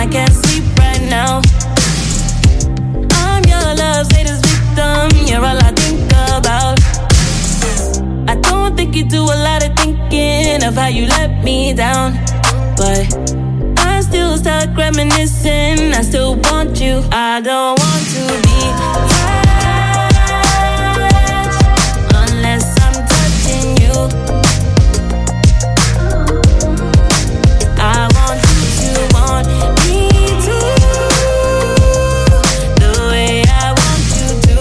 I can't sleep right now. I'm your love's latest victim. You're all I think about. I don't think you do a lot of thinking of how you let me down, but I still stuck reminiscing. I still want you. I don't want to be touched unless I'm touching you. I want you to want me too, the way I want you to,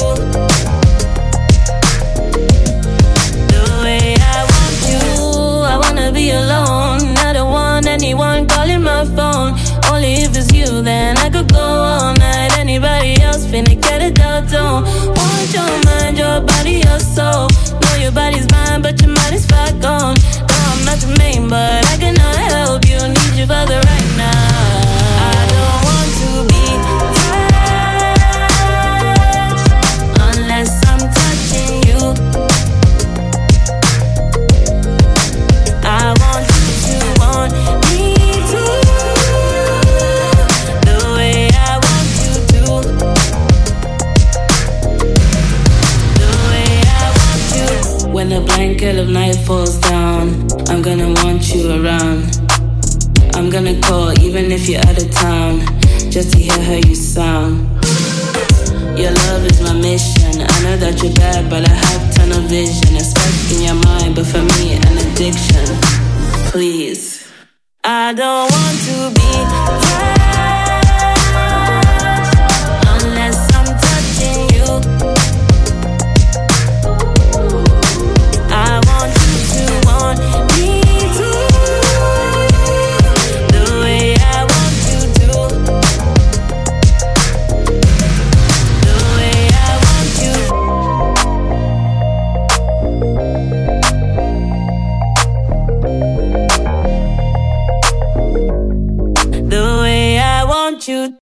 the way I want you. I wanna be alone. I don't want anyone calling my phone. Only if it's you, then I could go all night. Anybody else finna get it out, don't want your mind, your body, your soul. Know your body's mine, but your mind is far gone. No, I'm not your main, but I cannot help you. Need you for the right now. I don't want to be touched unless I'm touching you. I want you to want me too, the way I want you to, the way I want you. When the blanket of night falls down, I'm gonna want you around. I'm gonna call even if you're out of town, just to hear how you sound. Your love is my mission. I know that you're bad, but I have tunnel vision. A spark in your mind, but for me, an addiction. Please, I don't want to be